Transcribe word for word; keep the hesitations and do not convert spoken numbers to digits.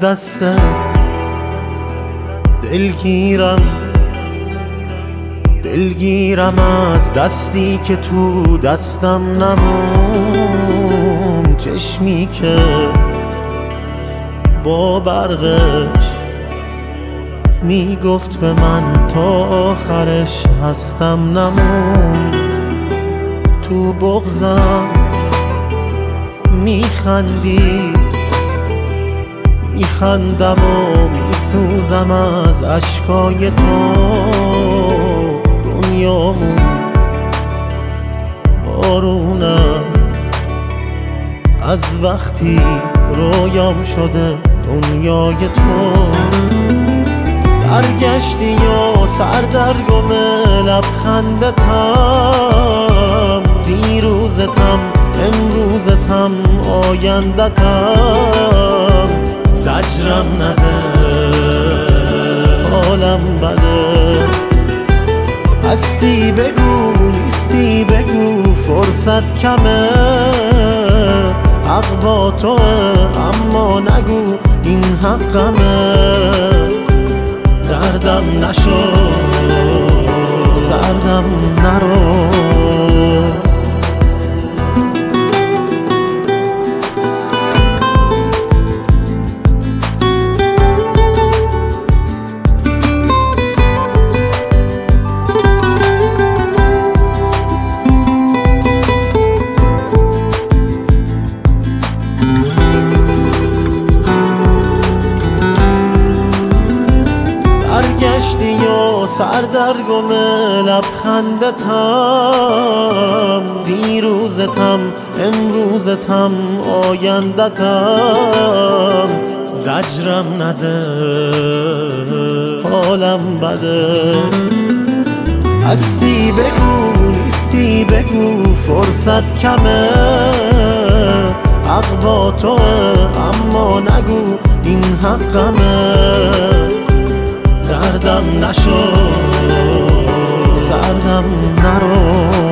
دستت دلگیرم، دلگیرم از دستی که تو دستم نمون، چشمی که با برقش میگفت به من تا آخرش هستم نمون. تو بغضم میخندی، میخندم و میسوزم از اشکای تو. دنیامون بارون است از وقتی رویام شده دنیای تو. برگشتی و سردرگم لبخندتم، دیروزتم امروزتم آیندتم. زجرم نده حالم بده، هستی بگو نیستی بگو فرصت کمه. حق با توه اما نگو این حقمه. دردم نشو سردم نرو، برگشتی و سردرگم لبخندتم، دیروزتم امروزتم آیندتم. زجرم نده حالم بده، هستی بگو نیستی بگو فرصت کمه. حق با توه اما نگو این حقمه. دردم نشو سردم نرو.